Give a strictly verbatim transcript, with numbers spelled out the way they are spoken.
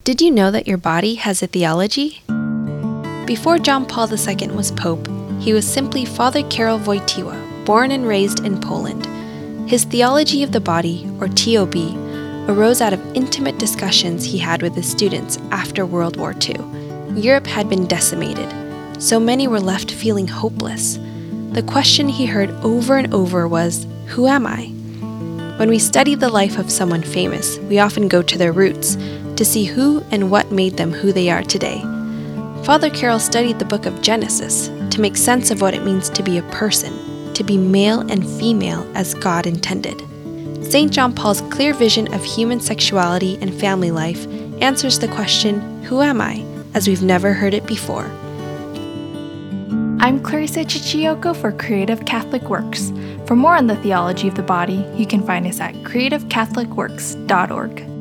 Did you know that your body has a theology? Before John Paul the Second was Pope, he was simply Father Karol Wojtyła, born and raised in Poland. His theology of the body, or T O B, arose out of intimate discussions he had with his students after World War Two. Europe had been decimated. So many were left feeling hopeless. The question he heard over and over was, "Who am I?" When we study the life of someone famous, we often go to their roots to see who and what made them who they are today. Father Karol studied the book of Genesis to make sense of what it means to be a person, to be male and female as God intended. Saint John Paul's clear vision of human sexuality and family life answers the question, "Who am I?" as we've never heard it before. I'm Clarissa Chichiyoko for Creative Catholic Works. For more on the theology of the body, you can find us at creative catholic works dot org.